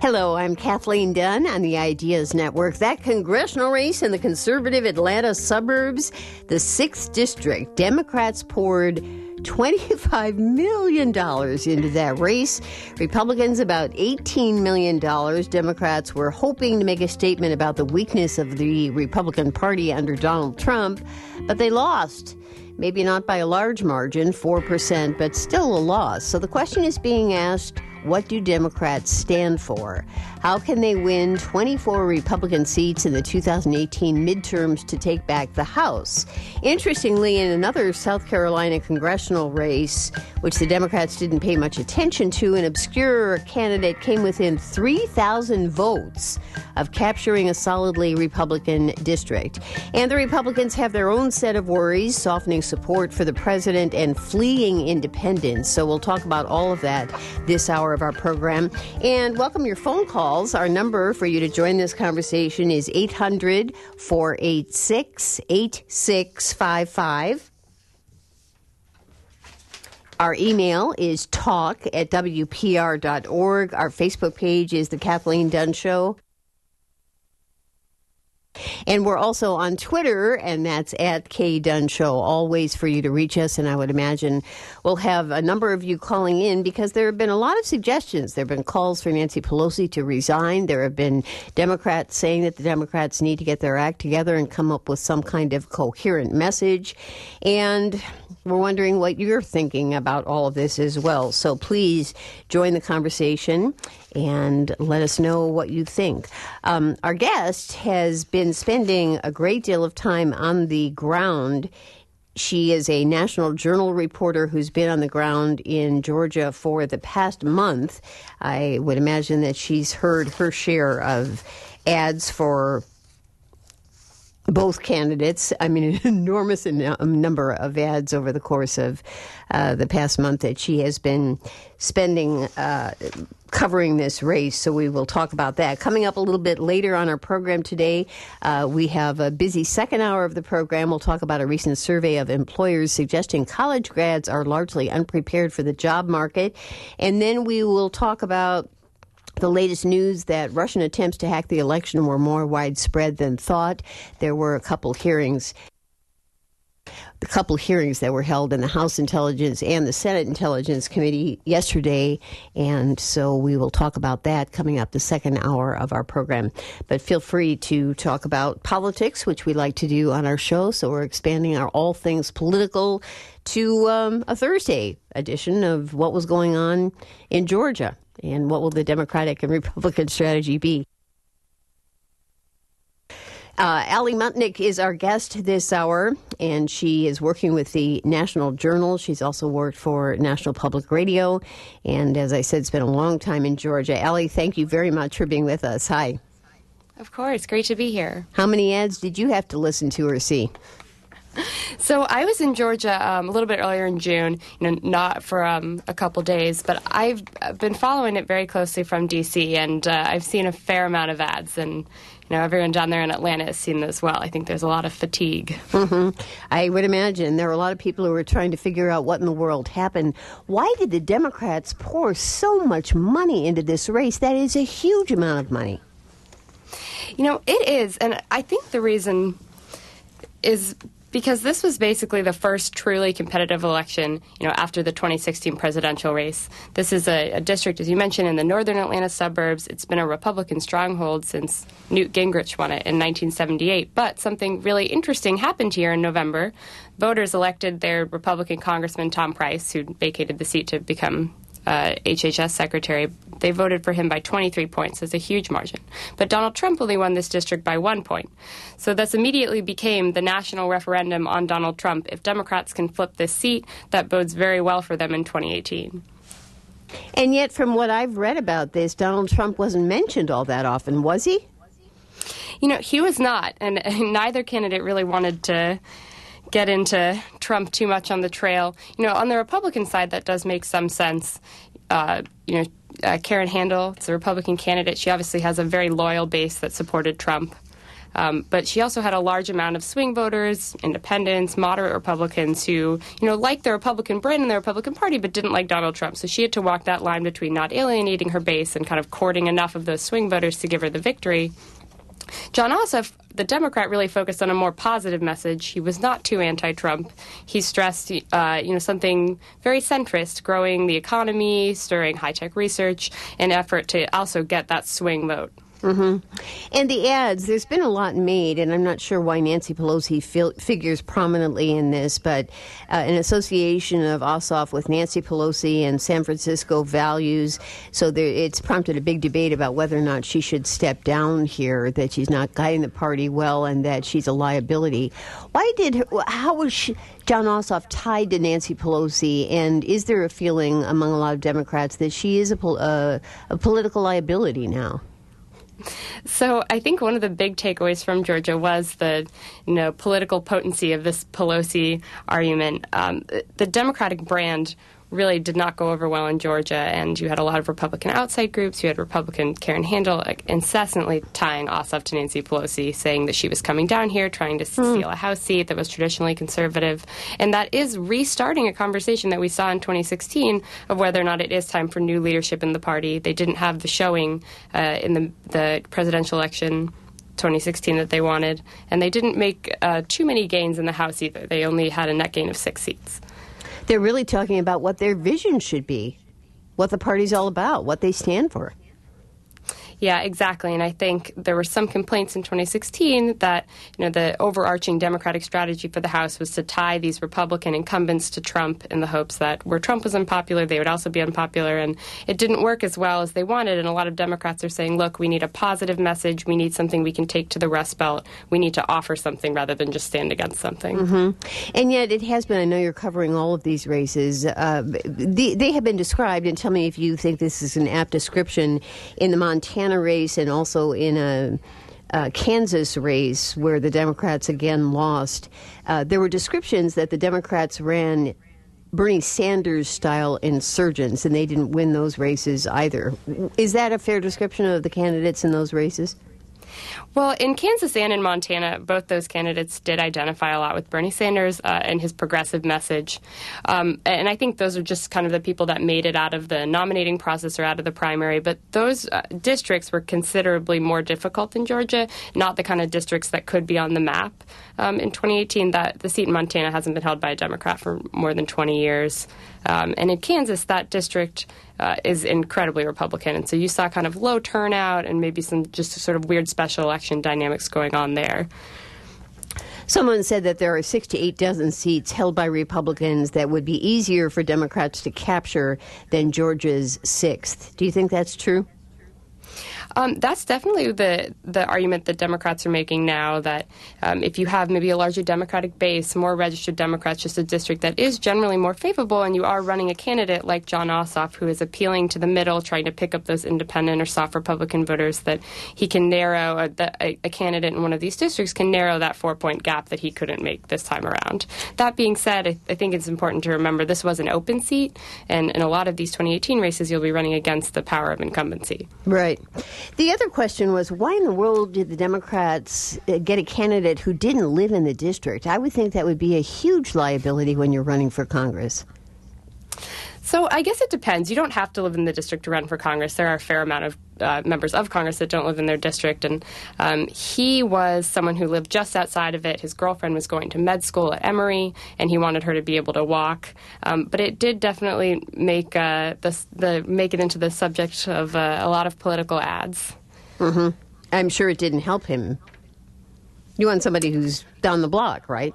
Hello, I'm Kathleen Dunn on the Ideas Network. That congressional race in the conservative Atlanta suburbs, the 6th District, Democrats poured $25 million into that race. Republicans about $18 million. Democrats were hoping to make a statement about the weakness of the Republican Party under Donald Trump, but they lost. Maybe not by a large margin, 4%, but still a loss. So the question is being asked, what do Democrats stand for? How can they win 24 Republican seats in the 2018 midterms to take back the House? Interestingly, in another South Carolina congressional race, which the Democrats didn't pay much attention to, an obscure candidate came within 3,000 votes of capturing a solidly Republican district. And the Republicans have their own set of worries, softening support for the president and fleeing independence. So we'll talk about all of that this hour of our program. And welcome your phone calls. Our number for you to join this conversation is 800-486-8655. Our email is talk@wpr.org. Our Facebook page is The Kathleen Dunn Show. And we're also on Twitter, and that's @KDunnShow. All ways for you to reach us, and I would imagine we'll have a number of you calling in because there have been a lot of suggestions. There have been calls for Nancy Pelosi to resign. There have been Democrats saying that the Democrats need to get their act together and come up with some kind of coherent message. And we're wondering what you're thinking about all of this as well. So please join the conversation and let us know what you think. Our guest has been spending a great deal of time on the ground. She is a National Journal reporter who's been on the ground in Georgia for the past month. I would imagine that she's heard her share of ads for both candidates. I mean, an enormous number of ads over the course of the past month that she has been spending covering this race. So we will talk about that. Coming up a little bit later on our program today, we have a busy second hour of the program. We'll talk about a recent survey of employers suggesting college grads are largely unprepared for the job market. And then we will talk about the latest news that Russian attempts to hack the election were more widespread than thought. There were a couple hearings that were held in the House Intelligence and the Senate Intelligence Committee yesterday, and so we will talk about that coming up the second hour of our program. But feel free to talk about politics, which we like to do on our show, so we're expanding our all things political to a Thursday edition of what was going on in Georgia. And what will the Democratic and Republican strategy be? Allie Muntnik is our guest this hour, and she is working with the National Journal. She's also worked for National Public Radio, and as I said, spent a long time in Georgia. Allie, thank you very much for being with us. Hi. Of course. Great to be here. How many ads did you have to listen to or see? So I was in Georgia a little bit earlier in June, not for a couple days, but I've been following it very closely from D.C., and I've seen a fair amount of ads, and everyone down there in Atlanta has seen them as well. I think there's a lot of fatigue. Mm-hmm. I would imagine there were a lot of people who were trying to figure out what in the world happened. Why did the Democrats pour so much money into this race? That is a huge amount of money. It is, and I think the reason is because this was basically the first truly competitive election, after the 2016 presidential race. This is a district, as you mentioned, in the northern Atlanta suburbs. It's been a Republican stronghold since Newt Gingrich won it in 1978. But something really interesting happened here in November. Voters elected their Republican Congressman Tom Price, who vacated the seat to become HHS secretary. They voted for him by 23 points. That's a huge margin. But Donald Trump only won this district by 1 point. So this immediately became the national referendum on Donald Trump. If Democrats can flip this seat, that bodes very well for them in 2018. And yet, from what I've read about this, Donald Trump wasn't mentioned all that often, was he? He was not. And neither candidate really wanted to get into Trump too much on the trail. On the Republican side, that does make some sense. Karen Handel, it's a Republican candidate. She obviously has a very loyal base that supported Trump. But she also had a large amount of swing voters, independents, moderate Republicans who, liked the Republican brand and the Republican Party, but didn't like Donald Trump. So she had to walk that line between not alienating her base and kind of courting enough of those swing voters to give her the victory. Jon Ossoff, the Democrat, really focused on a more positive message. He was not too anti-Trump. He stressed, something very centrist, growing the economy, stirring high-tech research, in an effort to also get that swing vote. Mm-hmm. And the ads, there's been a lot made, and I'm not sure why Nancy Pelosi figures prominently in this, but an association of Ossoff with Nancy Pelosi and San Francisco values. So it's prompted a big debate about whether or not she should step down here, that she's not guiding the party well, and that she's a liability. How was Jon Ossoff tied to Nancy Pelosi, and is there a feeling among a lot of Democrats that she is a political liability now? So I think one of the big takeaways from Georgia was the political potency of this Pelosi argument. The Democratic brand really did not go over well in Georgia, and you had a lot of Republican outside groups. You had Republican Karen Handel incessantly tying Ossoff to Nancy Pelosi, saying that she was coming down here trying to steal a House seat that was traditionally conservative. And that is restarting a conversation that we saw in 2016 of whether or not it is time for new leadership in the party. They didn't have the showing in the presidential election 2016 that they wanted, and they didn't make too many gains in the House either. They only had a net gain of 6 seats. They're really talking about what their vision should be, what the party's all about, what they stand for. Yeah, exactly. And I think there were some complaints in 2016 that, the overarching Democratic strategy for the House was to tie these Republican incumbents to Trump in the hopes that where Trump was unpopular, they would also be unpopular. And it didn't work as well as they wanted. And a lot of Democrats are saying, look, we need a positive message. We need something we can take to the Rust Belt. We need to offer something rather than just stand against something. Mm-hmm. And yet it has been, I know you're covering all of these races, they have been described, and tell me if you think this is an apt description, in the Montana race and also in a Kansas race where the Democrats again lost. There were descriptions that the Democrats ran Bernie Sanders-style insurgents, and they didn't win those races either. Is that a fair description of the candidates in those races? Well, in Kansas and in Montana, both those candidates did identify a lot with Bernie Sanders and his progressive message. And I think those are just kind of the people that made it out of the nominating process or out of the primary. But those districts were considerably more difficult in Georgia, not the kind of districts that could be on the map. In 2018, the seat in Montana hasn't been held by a Democrat for more than 20 years. And in Kansas, that district is incredibly Republican. And so you saw kind of low turnout and maybe some just sort of weird special election dynamics going on there. Someone said that there are 6 to 8 dozen seats held by Republicans that would be easier for Democrats to capture than Georgia's 6th. Do you think that's true? That's definitely the argument that Democrats are making now, that if you have maybe a larger Democratic base, more registered Democrats, just a district that is generally more favorable, and you are running a candidate like Jon Ossoff, who is appealing to the middle, trying to pick up those independent or soft Republican voters, that he can narrow, a candidate in one of these districts can narrow that 4-point gap that he couldn't make this time around. That being said, I think it's important to remember this was an open seat, and in a lot of these 2018 races, you'll be running against the power of incumbency. Right. The other question was, why in the world did the Democrats get a candidate who didn't live in the district? I would think that would be a huge liability when you're running for Congress. So I guess it depends. You don't have to live in the district to run for Congress. There are a fair amount of members of Congress that don't live in their district. And he was someone who lived just outside of it. His girlfriend was going to med school at Emory, and he wanted her to be able to walk. But it did definitely make make it into the subject of a lot of political ads. Mm-hmm. I'm sure it didn't help him. You want somebody who's down the block, right?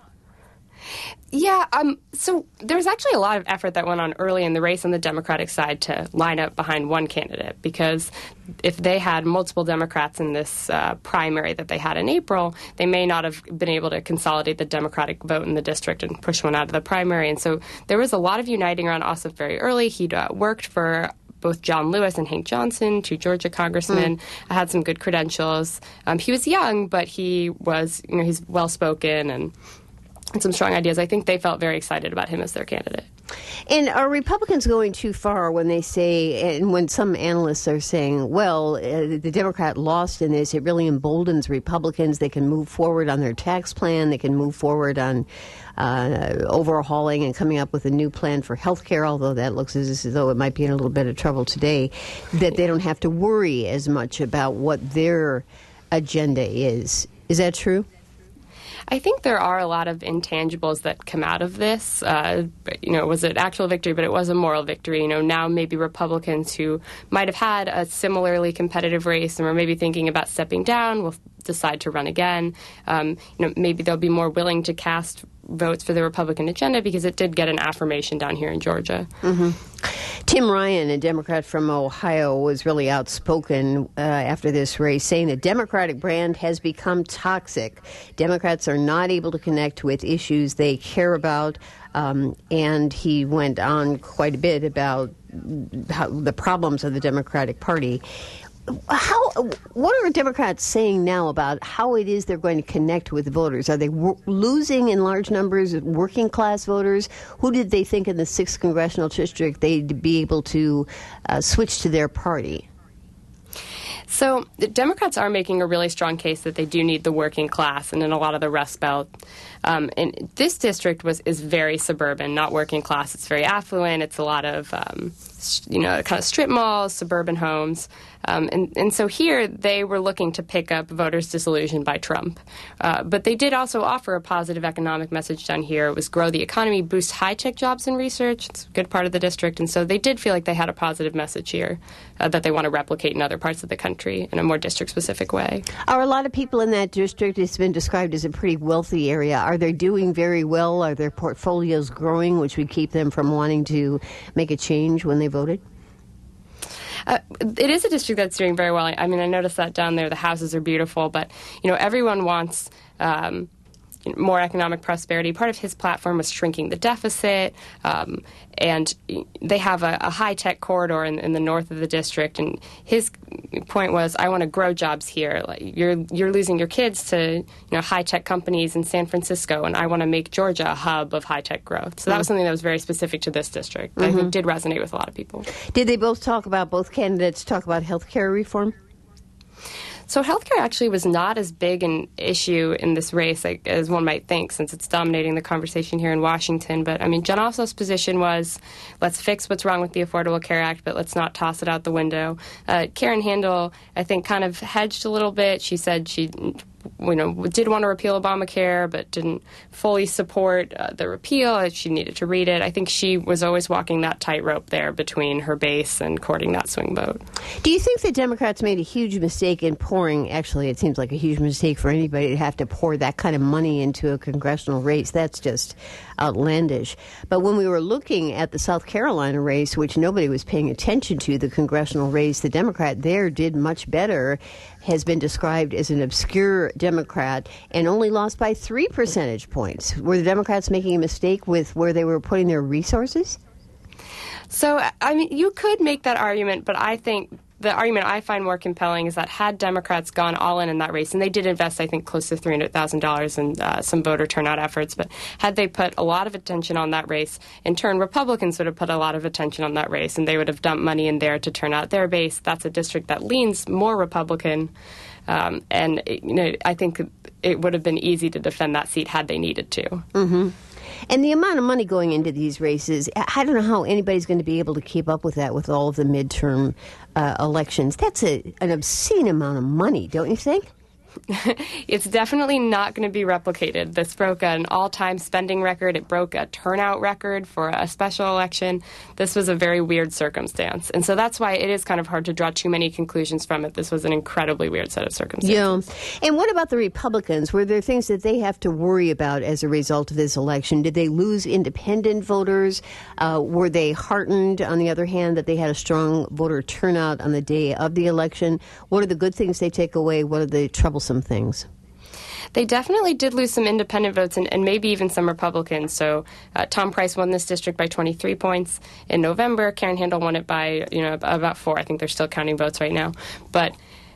Yeah, so there's actually a lot of effort that went on early in the race on the Democratic side to line up behind one candidate, because if they had multiple Democrats in this primary that they had in April, they may not have been able to consolidate the Democratic vote in the district and push one out of the primary. And so there was a lot of uniting around Ossoff very early. He'd worked for both John Lewis and Hank Johnson, 2 Georgia congressmen, had some good credentials. He was young, but he was, he's well-spoken and some strong ideas. I think they felt very excited about him as their candidate. And are Republicans going too far when they say, and when some analysts are saying, well, the Democrat lost in this, it really emboldens Republicans. They can move forward on their tax plan. They can move forward on overhauling and coming up with a new plan for health care, although that looks as though it might be in a little bit of trouble today, that they don't have to worry as much about what their agenda is. Is that true? I think there are a lot of intangibles that come out of this. Was it actual victory, but it was a moral victory. Now maybe Republicans who might have had a similarly competitive race and were maybe thinking about stepping down will decide to run again. Maybe they'll be more willing to cast votes for the Republican agenda because it did get an affirmation down here in Georgia. Mm-hmm. Tim Ryan, a Democrat from Ohio, was really outspoken after this race, saying the Democratic brand has become toxic. Democrats are not able to connect with issues they care about, and he went on quite a bit about the problems of the Democratic Party. What are Democrats saying now about how it is they're going to connect with voters? Are they losing in large numbers working class voters? Who did they think in the 6th congressional district they'd be able to switch to their party? So the Democrats are making a really strong case that they do need the working class, and in a lot of the Rust Belt. And this district is very suburban, not working class. It's very affluent. It's a lot of, kind of strip malls, suburban homes. And so here they were looking to pick up voters disillusioned by Trump. But they did also offer a positive economic message down here. It was grow the economy, boost high-tech jobs and research. It's a good part of the district. And so they did feel like they had a positive message here that they want to replicate in other parts of the country in a more district-specific way. Are a lot of people in that district, it's been described as a pretty wealthy area, are they doing very well? Are their portfolios growing, which would keep them from wanting to make a change when they voted? It is a district that's doing very well. I mean, I noticed that down there. The houses are beautiful, but, everyone wants more economic prosperity. Part of his platform was shrinking the deficit, and they have a high-tech corridor in the north of the district, and his point was, I want to grow jobs here. Like, you're losing your kids to high-tech companies in San Francisco, and I want to make Georgia a hub of high-tech growth. So that was something that was very specific to this district, but I think did resonate with a lot of people. Did they both candidates talk about health care reform? So healthcare actually was not as big an issue in this race as one might think, since it's dominating the conversation here in Washington. But, Jen Ossoff's position was, let's fix what's wrong with the Affordable Care Act, but let's not toss it out the window. Karen Handel, I think, kind of hedged a little bit. She said she did want to repeal Obamacare, but didn't fully support the repeal. She needed to read it. I think she was always walking that tightrope there between her base and courting that swing vote. Do you think the Democrats made a huge mistake in pouring, actually it seems like a huge mistake for anybody to have to pour that kind of money into a congressional race? That's just outlandish. But when we were looking at the South Carolina race, which nobody was paying attention to, the congressional race, the Democrat there did much better, has been described as an obscure Democrat, and only lost by 3 percentage points. Were the Democrats making a mistake with where they were putting their resources? So, you could make that argument, but I think the argument I find more compelling is that had Democrats gone all in that race, and they did invest, I think, close to $300,000 in some voter turnout efforts, but had they put a lot of attention on that race, in turn, Republicans would have put a lot of attention on that race, and they would have dumped money in there to turn out their base. That's a district that leans more Republican, and I think it would have been easy to defend that seat had they needed to. Mm-hmm. And the amount of money going into these races, I don't know how anybody's going to be able to keep up with that with all of the midterm elections. That's an obscene amount of money, don't you think? It's definitely not going to be replicated. This broke an all-time spending record. It broke a turnout record for a special election. This was a very weird circumstance. And so that's why it is kind of hard to draw too many conclusions from it. This was an incredibly weird set of circumstances. Yeah. And what about the Republicans? Were there things that they have to worry about as a result of this election? Did they lose independent voters? Were they heartened, on the other hand, that they had a strong voter turnout on the day of the election? What are the good things they take away? What are the troublesome things? They definitely did lose some independent votes and maybe even some Republicans. So Tom Price won this district by 23 points in November. Karen Handel won it by about 4. I think they're still counting votes right now. But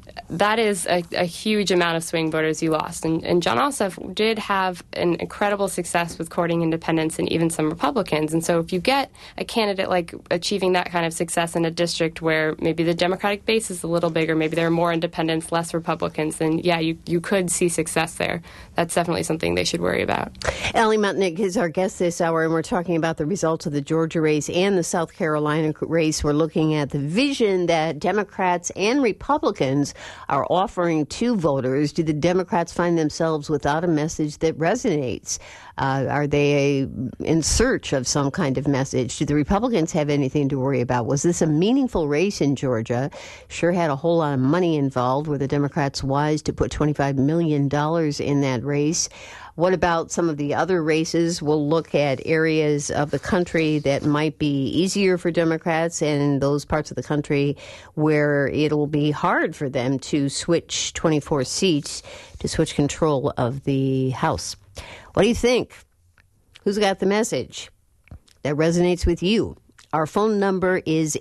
that is a huge amount of swing voters you lost. And Jon Ossoff did have an incredible success with courting independents and even some Republicans. And so if you get a candidate like achieving that kind of success in a district where maybe the Democratic base is a little bigger, maybe there are more independents, less Republicans, then yeah, you could see success there. That's definitely something they should worry about. Allie Muntnyk is our guest this hour, and we're talking about the results of the Georgia race and the South Carolina race. We're looking at the vision that Democrats and Republicans are offering to voters. Do the Democrats find themselves without a message that resonates? Are they in search of some kind of message? Do the Republicans have anything to worry about? Was this a meaningful race in Georgia? Sure had a whole lot of money involved. Were the Democrats wise to put $25 million in that race? What about some of the other races? We'll look at areas of the country that might be easier for Democrats and those parts of the country where it'll be hard for them to switch 24 seats, to switch control of the House. What do you think? Who's got the message that resonates with you? Our phone number is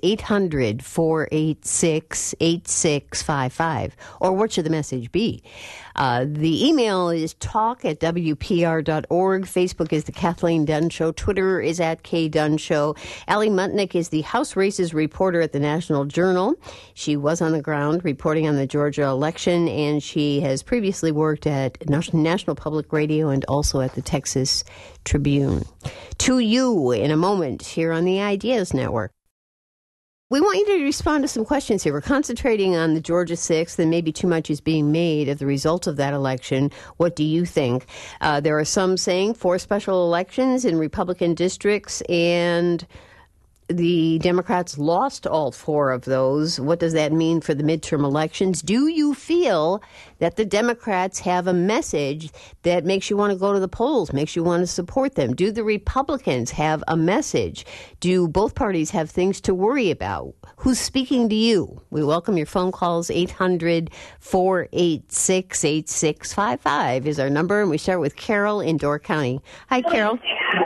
800-486-8655. Or what should the message be? The email is talk@wpr.org. Facebook is The Kathleen Dunn Show. Twitter is @KDunn Allie Muntnyk is the House Races reporter at the National Journal. She was on the ground reporting on the Georgia election, and she has previously worked at National Public Radio and also at the Texas Tribune. To you in a moment here on the Ideas Network. We want you to respond to some questions here. We're concentrating on the Georgia 6th, and maybe too much is being made of the result of that election. What do you think? There are some saying 4 special elections in Republican districts, and the Democrats lost all 4 of those. What does that mean for the midterm elections? Do you feel that the Democrats have a message that makes you want to go to the polls, makes you want to support them? Do the Republicans have a message? Do both parties have things to worry about? Who's speaking to you? We welcome your phone calls. 800-486-8655 is our number, and we start with Carol in Door County. Hi, Carol.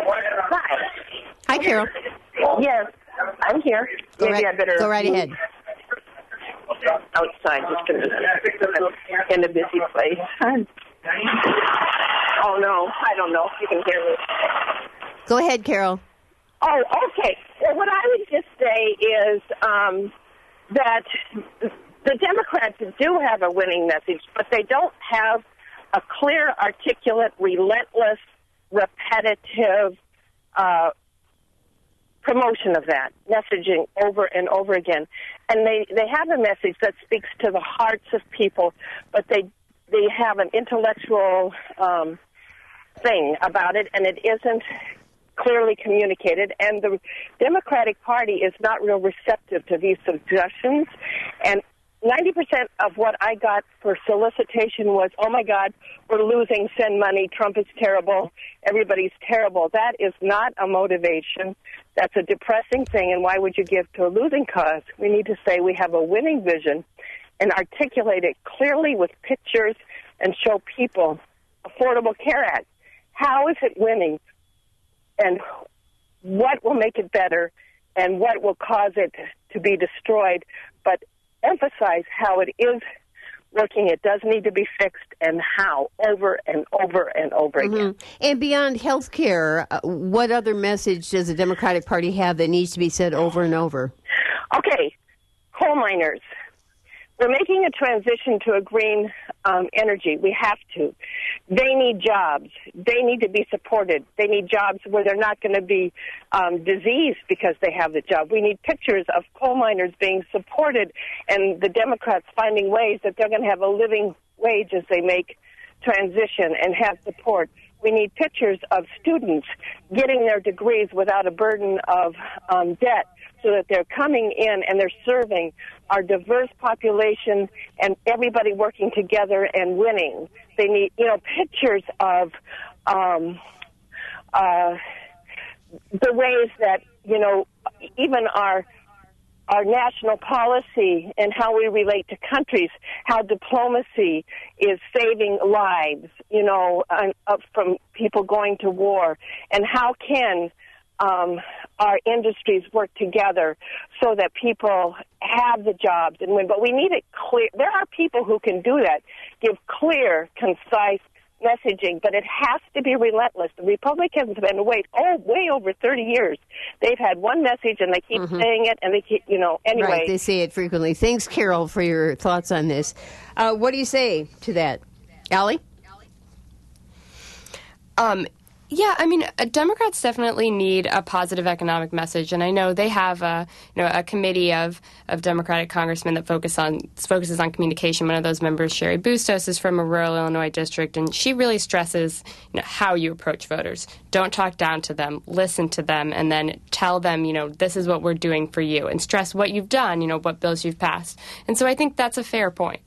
Hi, Carol. Yes, I'm here. Go right ahead. Outside, just in a busy place. Oh, no, I don't know if you can hear me. Go ahead, Carol. Oh, okay. Well, what I would just say is that the Democrats do have a winning message, but they don't have a clear, articulate, relentless, repetitive promotion of that messaging over and over again. And they have a message that speaks to the hearts of people, but they have an intellectual thing about it, and it isn't clearly communicated. And the Democratic Party is not real receptive to these suggestions. And 90% of what I got for solicitation was, oh, my God, we're losing, send money, Trump is terrible, everybody's terrible. That is not a motivation. That's a depressing thing, and why would you give to a losing cause? We need to say we have a winning vision and articulate it clearly with pictures and show people Affordable Care Act. How is it winning, and what will make it better, and what will cause it to be destroyed, but emphasize how it is working. It does need to be fixed, and how, over and over and over again. And beyond health care, what other message does the Democratic Party have that needs to be said over and over? Okay, coal miners. We're making a transition to a green energy. We have to. They need jobs. They need to be supported. They need jobs where they're not going to be diseased because they have the job. We need pictures of coal miners being supported and the Democrats finding ways that they're going to have a living wage as they make transition and have support. We need pictures of students getting their degrees without a burden of debt, so that they're coming in and they're serving our diverse population and everybody working together and winning. They need, pictures of the ways that, even our national policy and how we relate to countries, how diplomacy is saving lives, from people going to war, and how can our industries work together so that people have the jobs and win, but we need it clear. There are people who can do that, give clear, concise messaging, but it has to be relentless. The Republicans have been way over 30 years. They've had one message and they keep saying it, and they keep, anyway. Right, they say it frequently. Thanks, Carol, for your thoughts on this. What do you say to that? Allie? Yeah, I mean, Democrats definitely need a positive economic message, and I know they have a committee of Democratic congressmen that focuses on communication. One of those members, Sherry Bustos, is from a rural Illinois district, and she really stresses how you approach voters. Don't talk down to them, listen to them, and then tell them, this is what we're doing for you, and stress what you've done, what bills you've passed. And so I think that's a fair point.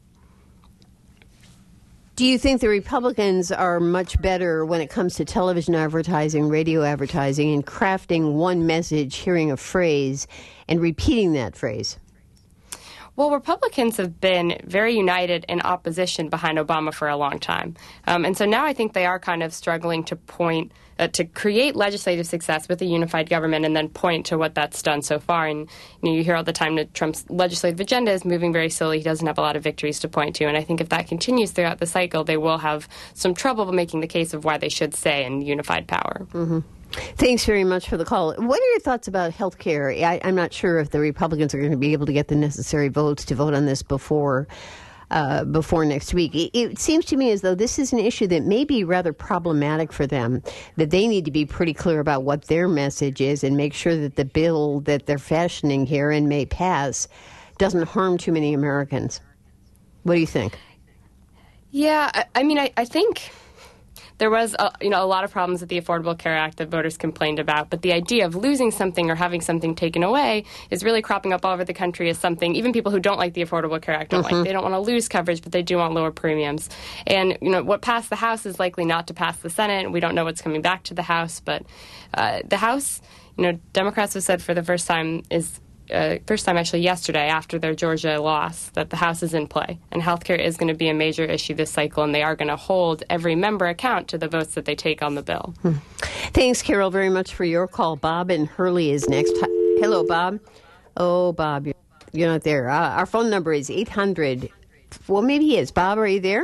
Do you think the Republicans are much better when it comes to television advertising, radio advertising, and crafting one message, hearing a phrase, and repeating that phrase? Well, Republicans have been very united in opposition behind Obama for a long time. And so now I think they are kind of struggling to to create legislative success with a unified government and then point to what that's done so far. And you hear all the time that Trump's legislative agenda is moving very slowly. He doesn't have a lot of victories to point to. And I think if that continues throughout the cycle, they will have some trouble making the case of why they should stay in unified power. Mm-hmm. Thanks very much for the call. What are your thoughts about health care? I'm not sure if the Republicans are going to be able to get the necessary votes to vote on this before next week. It seems to me as though this is an issue that may be rather problematic for them, that they need to be pretty clear about what their message is and make sure that the bill that they're fashioning here and may pass doesn't harm too many Americans. What do you think? Yeah, I mean, I think there was a lot of problems with the Affordable Care Act that voters complained about, but the idea of losing something or having something taken away is really cropping up all over the country as something even people who don't like the Affordable Care Act don't like. They don't want to lose coverage, but they do want lower premiums. And what passed the House is likely not to pass the Senate. We don't know what's coming back to the House, but the House, Democrats have said for the first time actually yesterday after their Georgia loss, that the House is in play. And healthcare is going to be a major issue this cycle, and they are going to hold every member account to the votes that they take on the bill. Thanks, Carol, very much for your call. Bob in Hurley is next. Hello, Bob. Oh, Bob, you're not there. Our phone number is 800. Well, maybe he is. Bob, are you there?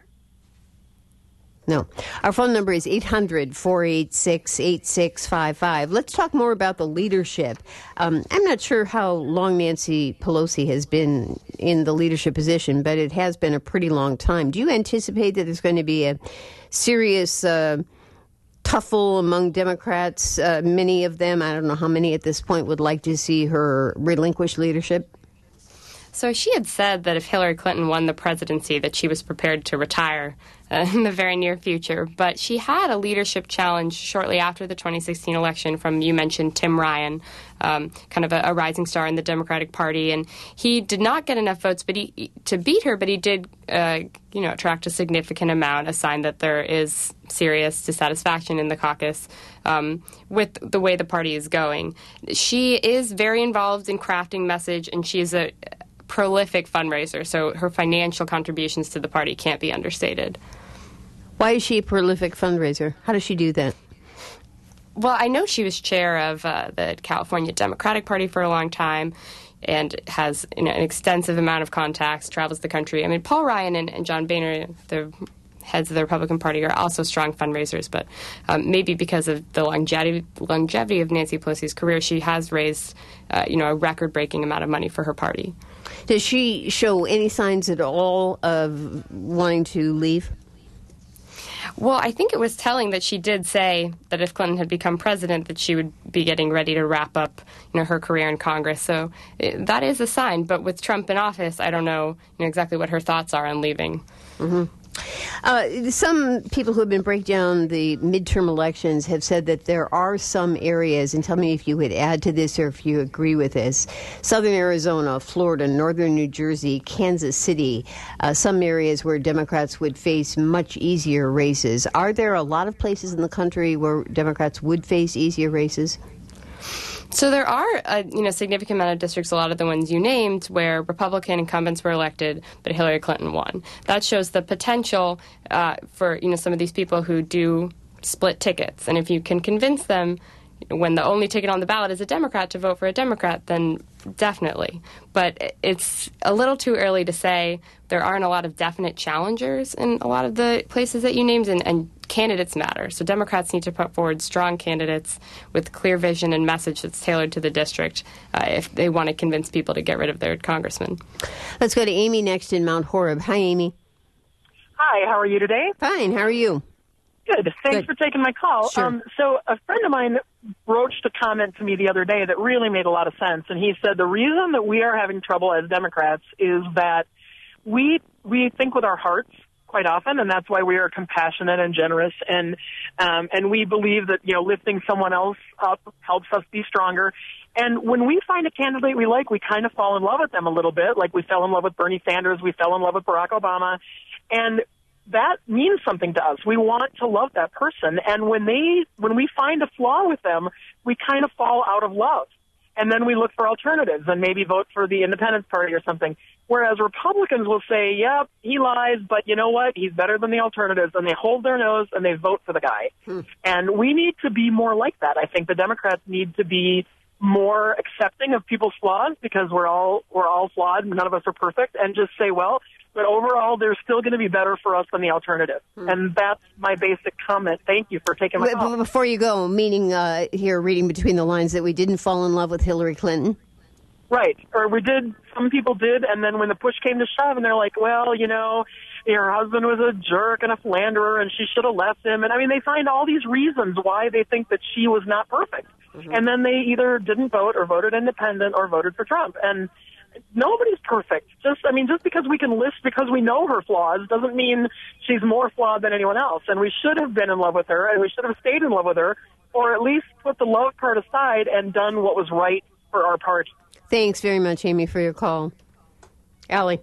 No. Our phone number is 800-486-8655. Let's talk more about the leadership. I'm not sure how long Nancy Pelosi has been in the leadership position, but it has been a pretty long time. Do you anticipate that there's going to be a serious tuffle among Democrats? Many of them, I don't know how many at this point, would like to see her relinquish leadership? So she had said that if Hillary Clinton won the presidency, that she was prepared to retire in the very near future. But she had a leadership challenge shortly after the 2016 election from, you mentioned, Tim Ryan, kind of a rising star in the Democratic Party. And he did not get enough votes to beat her, but he did attract a significant amount, a sign that there is serious dissatisfaction in the caucus with the way the party is going. She is very involved in crafting message, and she's a prolific fundraiser, so her financial contributions to the party can't be understated. Why is she a prolific fundraiser? How does she do that? Well, I know she was chair of the California Democratic Party for a long time and has an extensive amount of contacts, travels the country. I mean, Paul Ryan and John Boehner, the heads of the Republican Party, are also strong fundraisers, but maybe because of the longevity of Nancy Pelosi's career, she has raised a record-breaking amount of money for her party. Does she show any signs at all of wanting to leave? Well, I think it was telling that she did say that if Clinton had become president, that she would be getting ready to wrap up, her career in Congress. So that is a sign. But with Trump in office, I don't know, exactly what her thoughts are on leaving. Mm-hmm. Some people who have been breaking down the midterm elections have said that there are some areas, and tell me if you would add to this or if you agree with this, southern Arizona, Florida, northern New Jersey, Kansas City, some areas where Democrats would face much easier races. Are there a lot of places in the country where Democrats would face easier races? So there are a significant amount of districts, a lot of the ones you named, where Republican incumbents were elected, but Hillary Clinton won. That shows the potential for some of these people who do split tickets, and if you can convince them, when the only ticket on the ballot is a Democrat, to vote for a Democrat, then definitely. But it's a little too early to say. There aren't a lot of definite challengers in a lot of the places that you named, and candidates matter. So Democrats need to put forward strong candidates with clear vision and message that's tailored to the district if they want to convince people to get rid of their congressman. Let's go to Amy next in Mount Horeb. Hi, Amy. Hi, how are you today? Fine. How are you? Good. Thanks for taking my call. Sure. So a friend of mine broached a comment to me the other day that really made a lot of sense, and he said the reason that we are having trouble as Democrats is that we think with our hearts quite often, and that's why we are compassionate and generous, and we believe that lifting someone else up helps us be stronger. And when we find a candidate we like, we kind of fall in love with them a little bit, like we fell in love with Bernie Sanders, we fell in love with Barack Obama, and that means something to us. We want to love that person, and when we find a flaw with them, we kind of fall out of love. And then we look for alternatives and maybe vote for the Independence Party or something. Whereas Republicans will say, yep, he lies, but you know what? He's better than the alternatives. And they hold their nose and they vote for the guy. And we need to be more like that. I think the Democrats need to be more accepting of people's flaws, because we're all flawed. None of us are perfect. And just say, well, but overall, they're still going to be better for us than the alternative. And that's my basic comment. Thank you for taking my call. Before you go, meaning here, reading between the lines, that we didn't fall in love with Hillary Clinton? Right. Or we did. Some people did. And then when the push came to shove and they're like, well, her husband was a jerk and a philanderer and she should have left him. And I mean, they find all these reasons why they think that she was not perfect. And then they either didn't vote or voted independent or voted for Trump. And nobody's perfect. Just because we can list because we know her flaws doesn't mean she's more flawed than anyone else. And we should have been in love with her, and we should have stayed in love with her, or at least put the love part aside and done what was right for our party. Thanks very much, Amy, for your call. Allie.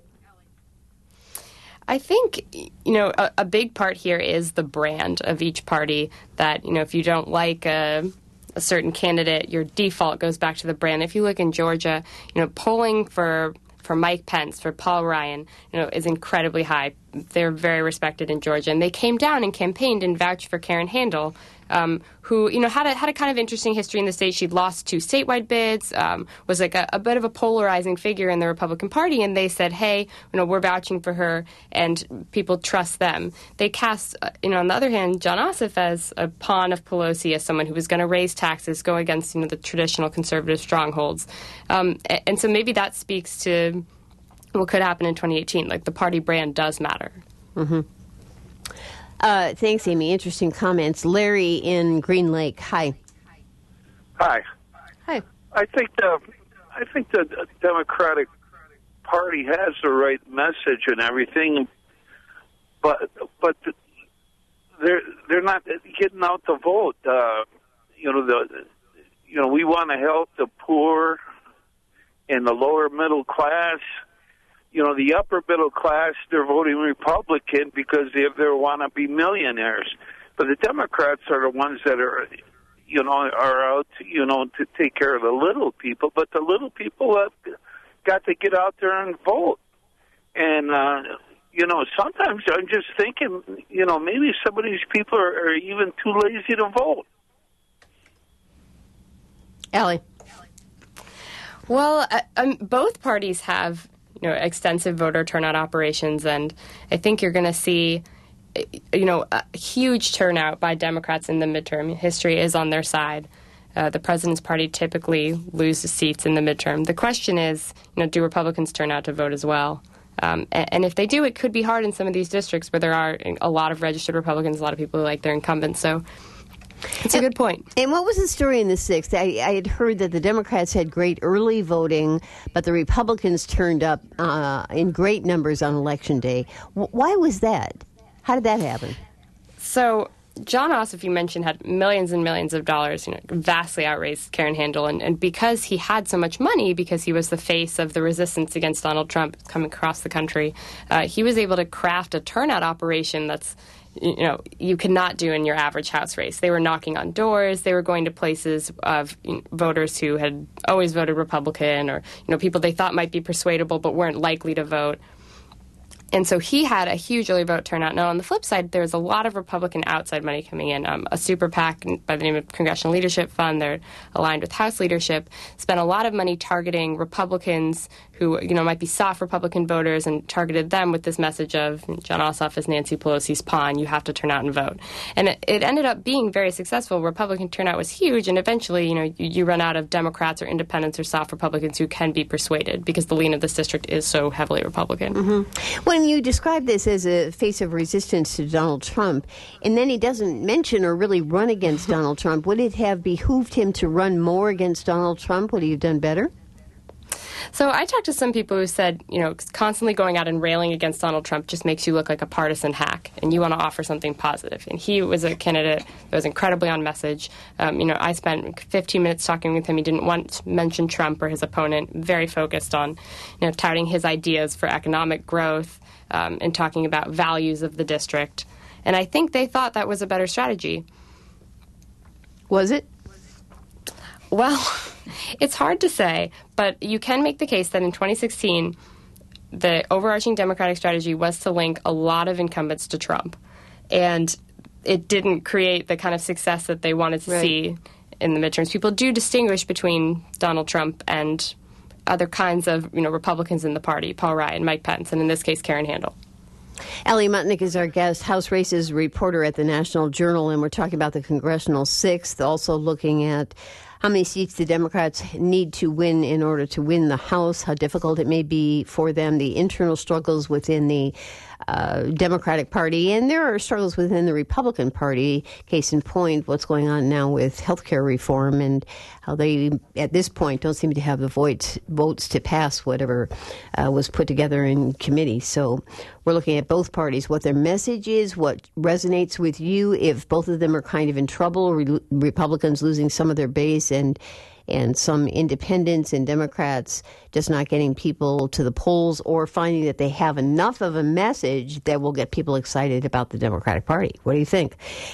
I think, a big part here is the brand of each party, that, if you don't like a certain candidate, your default goes back to the brand. If you look in Georgia, polling for Mike Pence, for Paul Ryan, is incredibly high. They're very respected in Georgia. And they came down and campaigned and vouched for Karen Handel, who, had a kind of interesting history in the state. She'd lost 2 statewide bids, was like a bit of a polarizing figure in the Republican Party. And they said, hey, we're vouching for her, and people trust them. They cast, on the other hand, John Ossoff as a pawn of Pelosi, as someone who was going to raise taxes, go against, the traditional conservative strongholds. And so maybe that speaks to what could happen in 2018. Like, the party brand does matter. Mm-hmm. Thanks, Amy. Interesting comments. Larry in Green Lake. Hi. Hi. Hi. I think the Democratic Party has the right message and everything, but they're not getting out the vote. We want to help the poor and the lower middle class. The upper middle class, they're voting Republican because they want to be millionaires. But the Democrats are the ones that are out, to take care of the little people. But the little people have got to get out there and vote. And, sometimes I'm just thinking, maybe some of these people are even too lazy to vote. Allie. Well, both parties have extensive voter turnout operations, and I think you're going to see, a huge turnout by Democrats in the midterm. History is on their side. The president's party typically loses seats in the midterm. The question is, do Republicans turn out to vote as well? And if they do, it could be hard in some of these districts where there are a lot of registered Republicans, a lot of people who like their incumbents. So it's a good point. And what was the story in the 6th? I had heard that the Democrats had great early voting, but the Republicans turned up in great numbers on Election Day. Why was that? How did that happen? So John Ossoff, you mentioned, had millions and millions of dollars, vastly outraised Karen Handel. And because he had so much money, because he was the face of the resistance against Donald Trump coming across the country, he was able to craft a turnout operation that's you cannot do in your average House race. They were knocking on doors. They were going to places of voters who had always voted Republican, or people they thought might be persuadable but weren't likely to vote. And so he had a huge early vote turnout. Now, on the flip side, there's a lot of Republican outside money coming in. A super PAC by the name of Congressional Leadership Fund, they're aligned with House leadership, spent a lot of money targeting Republicans who, might be soft Republican voters, and targeted them with this message of Jon Ossoff is Nancy Pelosi's pawn, you have to turn out and vote. And it ended up being very successful. Republican turnout was huge, and eventually, you run out of Democrats or independents or soft Republicans who can be persuaded because the lean of this district is so heavily Republican. Mm-hmm. When you describe this as a face of resistance to Donald Trump, and then he doesn't mention or really run against Donald Trump, would it have behooved him to run more against Donald Trump? Would he have done better? So I talked to some people who said, constantly going out and railing against Donald Trump just makes you look like a partisan hack, and you want to offer something positive. And he was a candidate that was incredibly on message. I spent 15 minutes talking with him. He didn't once mention Trump or his opponent, very focused on, touting his ideas for economic growth and talking about values of the district. And I think they thought that was a better strategy. Was it? Well, it's hard to say, but you can make the case that in 2016, the overarching Democratic strategy was to link a lot of incumbents to Trump. And it didn't create the kind of success that they wanted to see in the midterms. People do distinguish between Donald Trump and other kinds of, Republicans in the party, Paul Ryan, Mike Pence, and in this case, Karen Handel. Allie Muttnick is our guest, House Races reporter at the National Journal, and we're talking about the Congressional 6th, also looking at how many seats the Democrats need to win in order to win the House, how difficult it may be for them, the internal struggles within the Democratic Party, and there are struggles within the Republican Party. Case in point, what's going on now with health care reform and how they, at this point, don't seem to have the votes to pass whatever was put together in committee. So we're looking at both parties, what their message is, what resonates with you, if both of them are kind of in trouble, Republicans losing some of their base and some independents and Democrats just not getting people to the polls or finding that they have enough of a message that will get people excited about the Democratic Party. What do you think?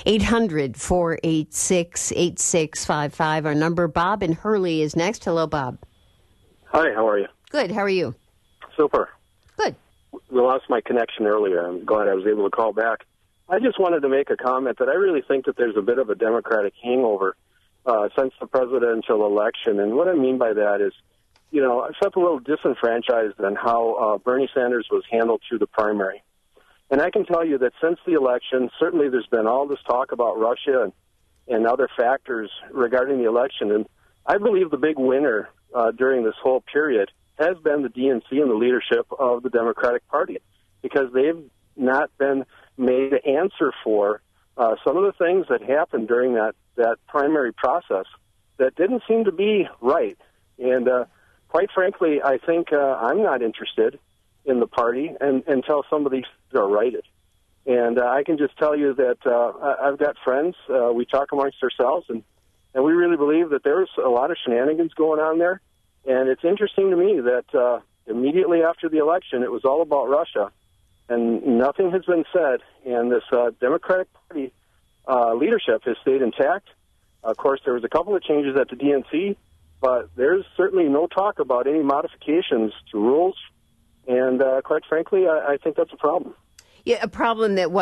800-486-8655, our number. Bob in Hurley is next. Hello, Bob. Hi, how are you? Good. How are you? Super. Good. We lost my connection earlier. I'm glad I was able to call back. I just wanted to make a comment that I really think that there's a bit of a Democratic hangover since the presidential election. And what I mean by that is, I felt a little disenfranchised on how Bernie Sanders was handled through the primary. And I can tell you that since the election, certainly there's been all this talk about Russia and other factors regarding the election. And I believe the big winner during this whole period has been the DNC and the leadership of the Democratic Party, because they've not been made to answer for some of the things that happened during that primary process that didn't seem to be right. And quite frankly, I think I'm not interested in the party until some of these are righted. And I can just tell you that I've got friends. We talk amongst ourselves, and we really believe that there's a lot of shenanigans going on there. And it's interesting to me that immediately after the election, it was all about Russia, and nothing has been said. And this Democratic Party leadership has stayed intact. Of course, there was a couple of changes at the DNC, but there's certainly no talk about any modifications to rules. And quite frankly, I think that's a problem. Yeah, a problem that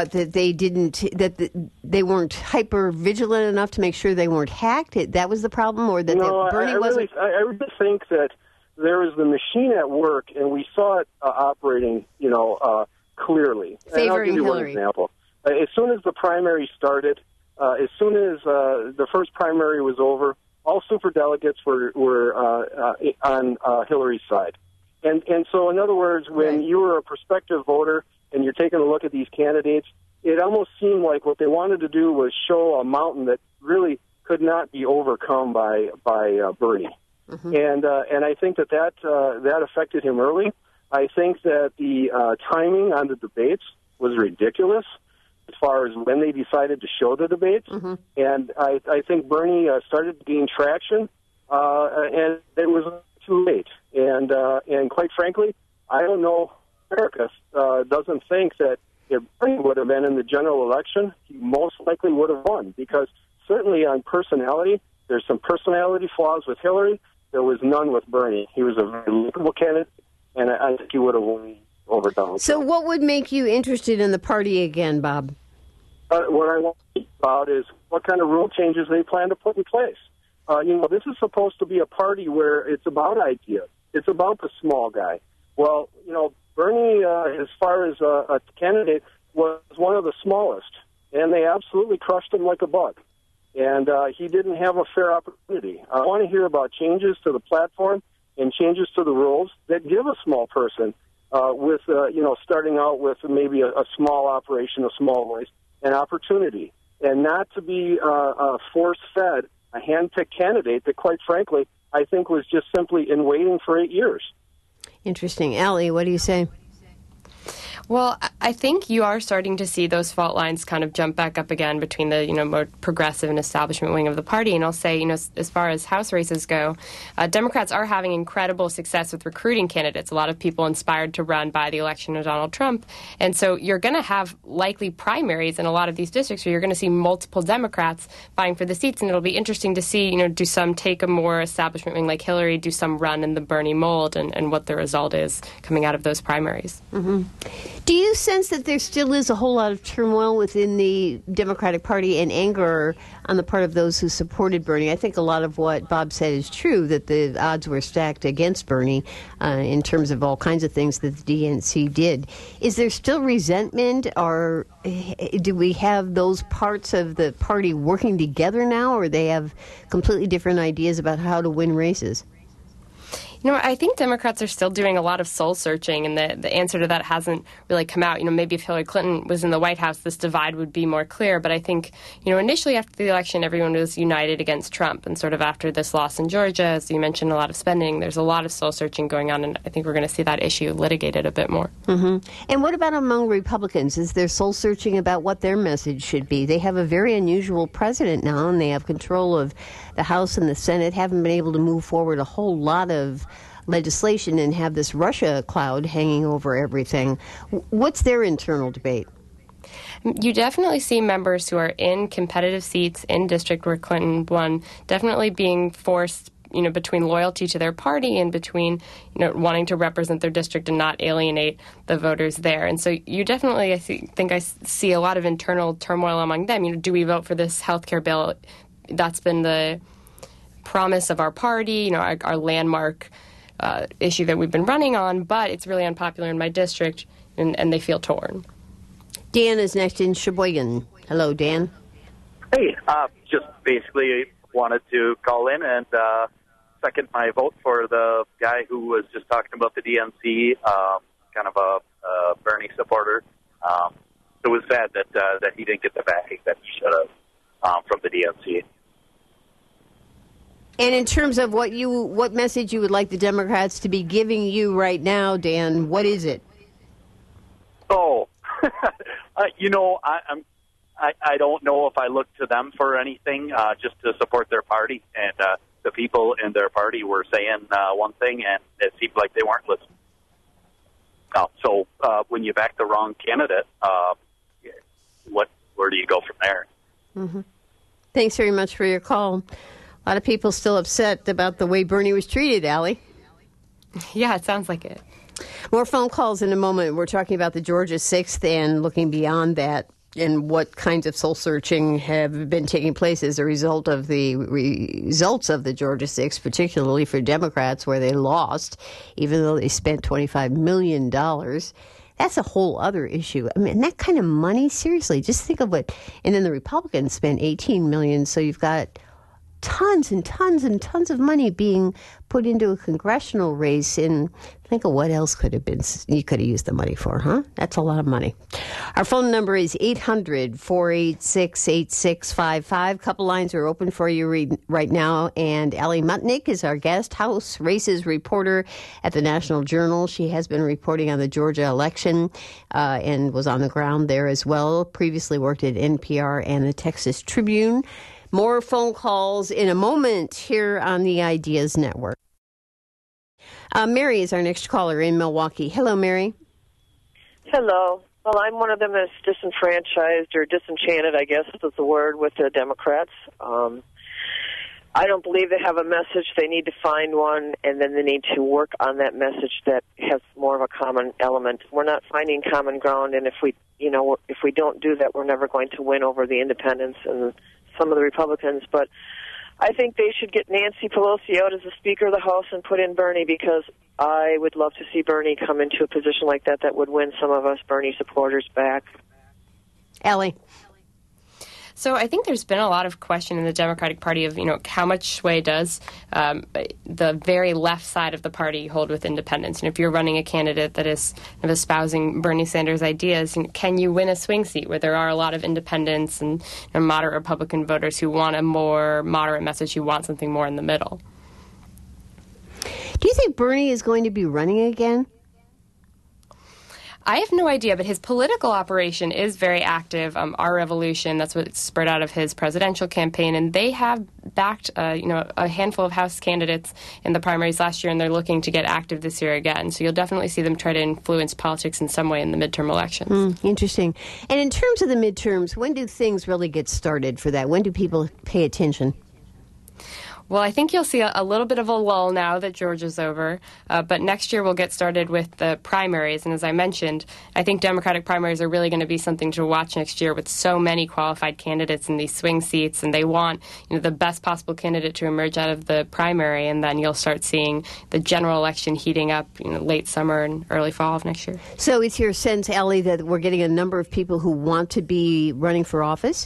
they weren't hyper vigilant enough to make sure they weren't hacked. That was the problem, or that Bernie wasn't. I really think that there was the machine at work, and we saw it operating, clearly. Favoring and I'll give you Hillary. One example. As soon as the primary started, as soon as the first primary was over, all superdelegates were on Hillary's side. And so, in other words, when you were a prospective voter and you're taking a look at these candidates, it almost seemed like what they wanted to do was show a mountain that really could not be overcome by Bernie. Mm-hmm. And I think that affected him early. I think that the timing on the debates was ridiculous as far as when they decided to show the debates. Mm-hmm. And I think Bernie started to gain traction, and it was too late. And quite frankly, I don't know. America doesn't think that if Bernie would have been in the general election, he most likely would have won, because certainly on personality, there's some personality flaws with Hillary. There was none with Bernie. He was a very likable candidate, and I think he would have won over Donald So Trump. what would make you interested in the party again, Bob? What I want to speak about is what kind of rule changes they plan to put in place. This is supposed to be a party where it's about ideas. It's about the small guy. Well, Bernie, as far as a candidate, was one of the smallest, and they absolutely crushed him like a bug. And he didn't have a fair opportunity. I want to hear about changes to the platform and changes to the rules that give a small person starting out with maybe a small operation, a small voice, an opportunity, and not to be force-fed a hand-picked candidate that, quite frankly, I think was just simply in waiting for 8 years. Interesting. Allie, what do you say? Well, I think you are starting to see those fault lines kind of jump back up again between the more progressive and establishment wing of the party. And I'll say, as far as House races go, Democrats are having incredible success with recruiting candidates. A lot of people inspired to run by the election of Donald Trump. And so you're going to have likely primaries in a lot of these districts where you're going to see multiple Democrats vying for the seats. And it'll be interesting to see, do some take a more establishment wing like Hillary, do some run in the Bernie mold, and what the result is coming out of those primaries. Mm-hmm. Do you sense that there still is a whole lot of turmoil within the Democratic Party and anger on the part of those who supported Bernie? I think a lot of what Bob said is true, that the odds were stacked against Bernie in terms of all kinds of things that the DNC did. Is there still resentment, or do we have those parts of the party working together now, or they have completely different ideas about how to win races? I think Democrats are still doing a lot of soul searching, and the answer to that hasn't really come out. Maybe if Hillary Clinton was in the White House, this divide would be more clear. But I think, initially after the election, everyone was united against Trump. And sort of after this loss in Georgia, as you mentioned, a lot of spending, there's a lot of soul searching going on. And I think we're going to see that issue litigated a bit more. Mm-hmm. And what about among Republicans? Is there soul searching about what their message should be? They have a very unusual president now, and they have control of the House and the Senate, haven't been able to move forward a whole lot of legislation and have this Russia cloud hanging over everything. What's their internal debate? You definitely see members who are in competitive seats in district where Clinton won definitely being forced, between loyalty to their party and between, wanting to represent their district and not alienate the voters there. And so you definitely, I think I see a lot of internal turmoil among them. Do we vote for this health care bill? That's been the promise of our party, our landmark issue that we've been running on, but it's really unpopular in my district, and they feel torn. Dan is next in Sheboygan. Hello, Dan. Hey, just basically wanted to call in and second my vote for the guy who was just talking about the DNC, kind of a Bernie supporter. It was sad that he didn't get the backing that he should have from the DNC. And in terms of what message you would like the Democrats to be giving you right now, Dan, what is it? Oh, I don't know if I look to them for anything, just to support their party. And the people in their party were saying one thing, and it seemed like they weren't listening. So when you back the wrong candidate, where do you go from there? Mm-hmm. Thanks very much for your call. A lot of people still upset about the way Bernie was treated, Allie. Yeah, it sounds like it. More phone calls in a moment. We're talking about the Georgia 6th and looking beyond that and what kinds of soul searching have been taking place as a result of the results of the Georgia 6th, particularly for Democrats, where they lost, even though they spent $25 million. That's a whole other issue. I mean, that kind of money, seriously, just think of what. And then the Republicans spent $18 million, so you've got tons and tons and tons of money being put into a congressional race. And think of what else you could have used the money for, huh? That's a lot of money. Our phone number is 800-486-8655. Couple lines are open for you right now. And Allie Mutnick is our guest, House Races reporter at the National Journal. She has been reporting on the Georgia election and was on the ground there as well. Previously worked at NPR and the Texas Tribune. More phone calls in a moment here on the Ideas Network. Mary is our next caller in Milwaukee. Hello, Mary. Hello. Well, I'm one of them that's disenfranchised or disenchanted, I guess is the word, with the Democrats. I don't believe they have a message. They need to find one, and then they need to work on that message that has more of a common element. We're not finding common ground, and if we don't do that, we're never going to win over the independents and some of the Republicans. But I think they should get Nancy Pelosi out as the Speaker of the House and put in Bernie, because I would love to see Bernie come into a position like that would win some of us Bernie supporters back. Ellie. So I think there's been a lot of question in the Democratic Party of, how much sway does the very left side of the party hold with independents? And if you're running a candidate that is espousing Bernie Sanders' ideas, can you win a swing seat where there are a lot of independents and moderate Republican voters who want a more moderate message, who want something more in the middle? Do you think Bernie is going to be running again? I have no idea, but his political operation is very active. Our Revolution, that's what spurred out of his presidential campaign, and they have backed a handful of House candidates in the primaries last year, and they're looking to get active this year again. So you'll definitely see them try to influence politics in some way in the midterm elections. Interesting. And in terms of the midterms, when do things really get started for that? When do people pay attention? Well, I think you'll see a little bit of a lull now that Georgia's over, but next year we'll get started with the primaries. And as I mentioned, I think Democratic primaries are really going to be something to watch next year with so many qualified candidates in these swing seats, and they want the best possible candidate to emerge out of the primary, and then you'll start seeing the general election heating up late summer and early fall of next year. So it's your sense, Ellie, that we're getting a number of people who want to be running for office?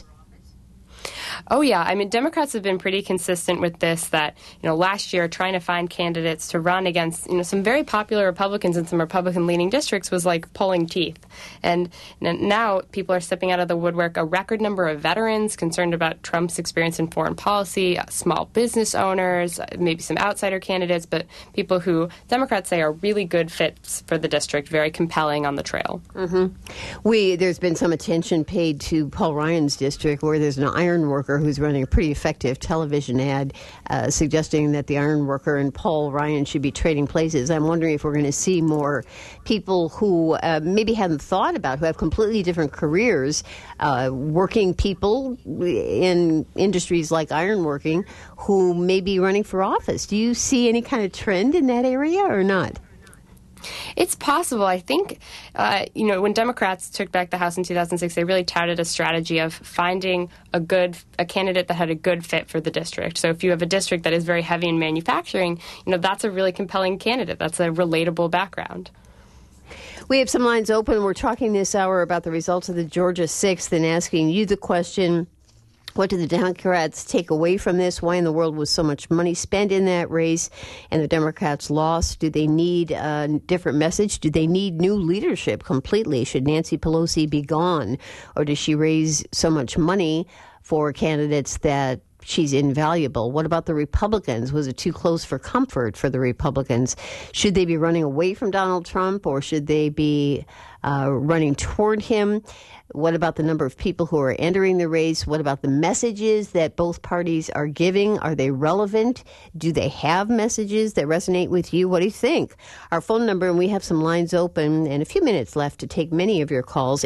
Oh, yeah. I mean, Democrats have been pretty consistent with this, that, last year trying to find candidates to run against, some very popular Republicans in some Republican-leaning districts was like pulling teeth. And now people are stepping out of the woodwork. A record number of veterans concerned about Trump's experience in foreign policy, small business owners, maybe some outsider candidates, but people who Democrats say are really good fits for the district, very compelling on the trail. Mm-hmm. There's been some attention paid to Paul Ryan's district, where there's an iron worker who's running a pretty effective television ad suggesting that the iron worker and Paul Ryan should be trading places. I'm wondering if we're going to see more people who maybe hadn't thought about, who have completely different careers, working people in industries like ironworking, who may be running for office. Do you see any kind of trend in that area or not? It's possible. I think, when Democrats took back the House in 2006, they really touted a strategy of finding a candidate that had a good fit for the district. So if you have a district that is very heavy in manufacturing, that's a really compelling candidate. That's a relatable background. We have some lines open. We're talking this hour about the results of the Georgia 6th and asking you the question, what do the Democrats take away from this? Why in the world was so much money spent in that race and the Democrats lost? Do they need a different message? Do they need new leadership completely? Should Nancy Pelosi be gone? Or does she raise so much money for candidates that she's invaluable? What about the Republicans? Was it too close for comfort for the Republicans? Should they be running away from Donald Trump, or should they be running toward him? What about the number of people who are entering the race? What about the messages that both parties are giving? Are they relevant? Do they have messages that resonate with you? What do you think? Our phone number, and we have some lines open and a few minutes left to take many of your calls,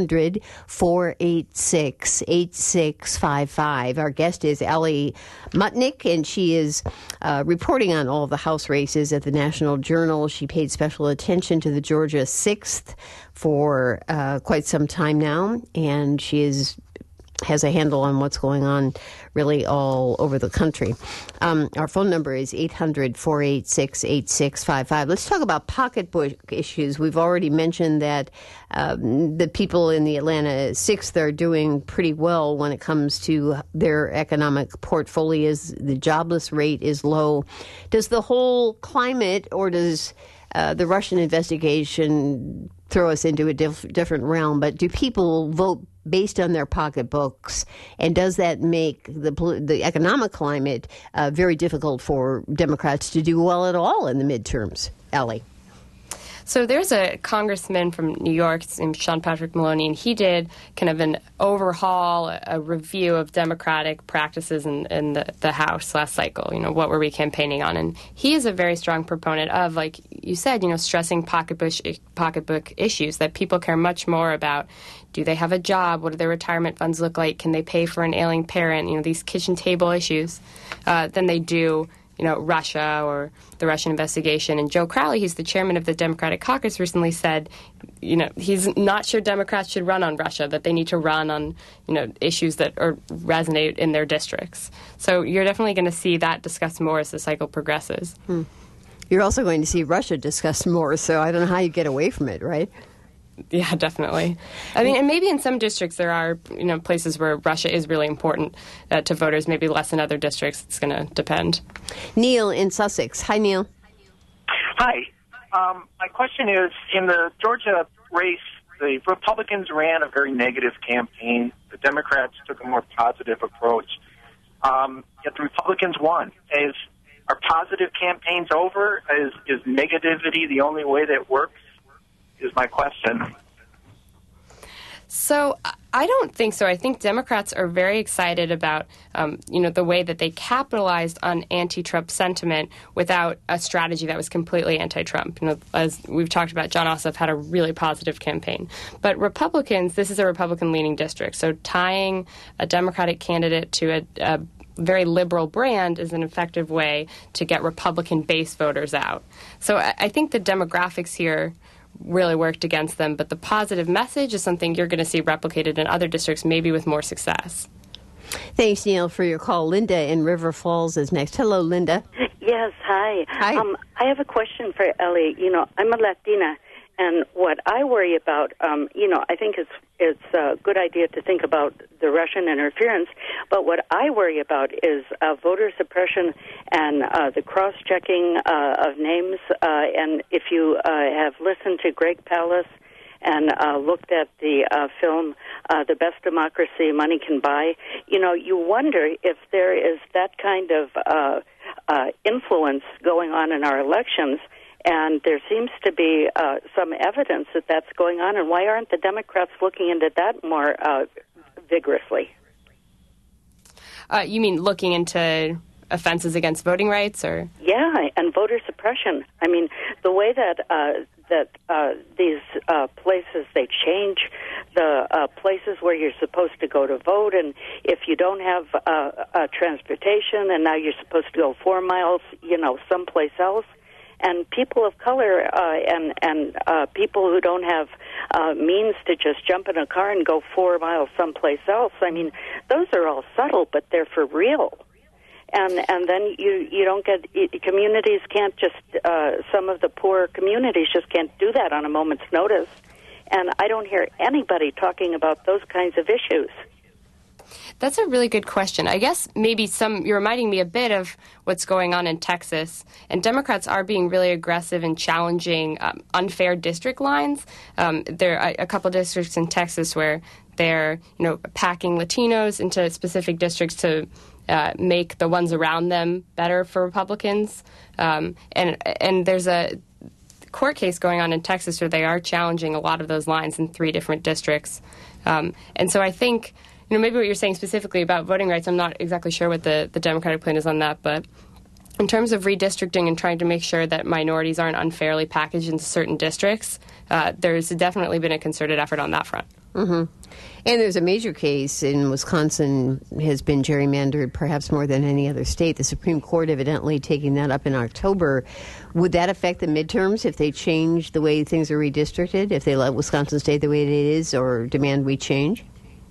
800-486-8655. Our guest is Ellie Mutnick, and she is reporting on all of the House races at the National Journal. She paid special attention to the Georgia 6th for quite some time now, and she has a handle on what's going on really all over the country. Our phone number is 800-486-8655. Let's talk about pocketbook issues. We've already mentioned that the people in the Atlanta 6th are doing pretty well when it comes to their economic portfolios. The jobless rate is low. Does the whole climate, or does the Russian investigation throw us into a different realm? But do people vote based on their pocketbooks, and does that make the economic climate very difficult for Democrats to do well at all in the midterms? Ellie? So there's a congressman from New York named Sean Patrick Maloney, and he did kind of an overhaul, a review of Democratic practices in the House last cycle. What were we campaigning on? And he is a very strong proponent of, like you said, stressing pocketbook issues, that people care much more about. Do they have a job? What do their retirement funds look like? Can they pay for an ailing parent? These kitchen table issues, than they do, Russia or the Russian investigation. And Joe Crowley, he's the chairman of the Democratic caucus, recently said, he's not sure Democrats should run on Russia, that they need to run on, issues that resonate in their districts. So you're definitely going to see that discussed more as the cycle progresses. You're also going to see Russia discussed more, so I don't know how you get away from it, right? Yeah, definitely. I mean, and maybe in some districts there are, places where Russia is really important to voters, maybe less in other districts. It's going to depend. Neil in Sussex. Hi, Neil. Hi. My question is, in the Georgia race, the Republicans ran a very negative campaign. The Democrats took a more positive approach. Yet the Republicans won. Are positive campaigns over? Is negativity the only way that works? Is my question. So I don't think so. I think Democrats are very excited about, the way that they capitalized on anti-Trump sentiment without a strategy that was completely anti-Trump. As we've talked about, John Ossoff had a really positive campaign. But Republicans, this is a Republican-leaning district, so tying a Democratic candidate to a very liberal brand is an effective way to get Republican-based voters out. So I think the demographics here really worked against them, but the positive message is something you're going to see replicated in other districts, maybe with more success. Thanks, Neil, for your call. Linda in River Falls is next. Hello, Linda. Yes, hi. Hi. I have a question for Ellie. I'm a Latina, and what I worry about, I think it's a good idea to think about the Russian interference, but what I worry about is voter suppression and the cross-checking of names. And if you have listened to Greg Palast and looked at the film The Best Democracy Money Can Buy, you wonder if there is that kind of influence going on in our elections. And there seems to be some evidence that that's going on. And why aren't the Democrats looking into that more vigorously? You mean looking into offenses against voting rights, or? Yeah, and voter suppression. I mean, the way that these places, they change the places where you're supposed to go to vote, and if you don't have transportation, and now you're supposed to go 4 miles, someplace else. And people of color and people who don't have means to just jump in a car and go 4 miles someplace else. I mean, those are all subtle, but they're for real. And then you don't get communities can't just some of the poor communities just can't do that on a moment's notice. And I don't hear anybody talking about those kinds of issues. That's a really good question. I guess maybe you're reminding me a bit of what's going on in Texas. And Democrats are being really aggressive in challenging unfair district lines. There are a couple districts in Texas where they're, packing Latinos into specific districts to make the ones around them better for Republicans. And there's a court case going on in Texas where they are challenging a lot of those lines in 3 different districts. And so I think, maybe what you're saying specifically about voting rights, I'm not exactly sure what the Democratic plan is on that, but in terms of redistricting and trying to make sure that minorities aren't unfairly packaged into certain districts, there's definitely been a concerted effort on that front. Mm-hmm. And there's a major case in Wisconsin has been gerrymandered perhaps more than any other state. The Supreme Court evidently taking that up in October. Would that affect the midterms if they change the way things are redistricted, if they let Wisconsin stay the way it is, or demand we change?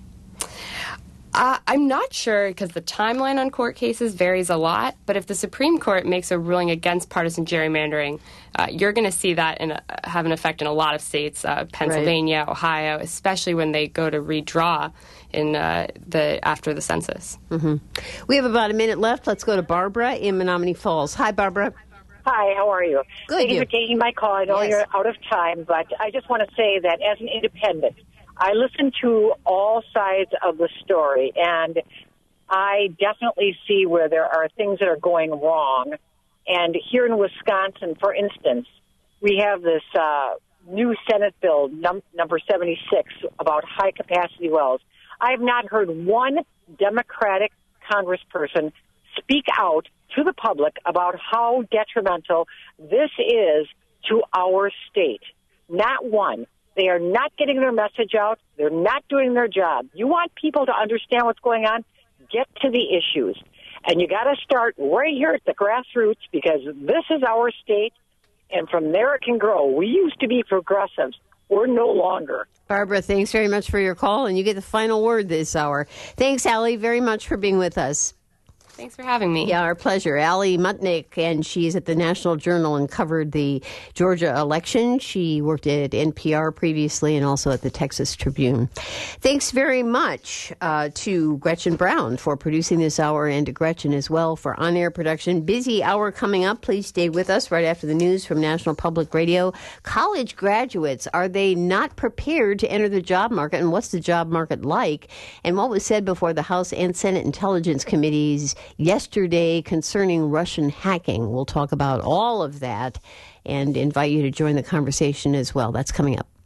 I'm not sure because the timeline on court cases varies a lot, but if the Supreme Court makes a ruling against partisan gerrymandering, you're going to see that have an effect in a lot of states, Pennsylvania, right. Ohio, especially when they go to redraw after the census. Mm-hmm. We have about a minute left. Let's go to Barbara in Menominee Falls. Hi, Barbara. Hi, how are you? Good. Thank you for taking my call. I know you're out of time, but I just want to say that as an independent, I listen to all sides of the story, and I definitely see where there are things that are going wrong. And here in Wisconsin, for instance, we have this new Senate bill, number 76, about high-capacity wells. I have not heard one Democratic congressperson speak out to the public about how detrimental this is to our state. Not one. They are not getting their message out. They're not doing their job. You want people to understand what's going on? Get to the issues. And you got to start right here at the grassroots, because this is our state, and from there it can grow. We used to be progressives. We're no longer. Barbara, thanks very much for your call, and you get the final word this hour. Thanks, Allie, very much for being with us. Thanks for having me. Yeah, our pleasure. Allie Muttnick, and she's at the National Journal and covered the Georgia election. She worked at NPR previously and also at the Texas Tribune. Thanks very much to Gretchen Brown for producing this hour, and to Gretchen as well for on-air production. Busy hour coming up. Please stay with us right after the news from National Public Radio. College graduates, are they not prepared to enter the job market, and what's the job market like? And what was said before the House and Senate Intelligence Committees yesterday concerning Russian hacking. We'll talk about all of that and invite you to join the conversation as well. That's coming up.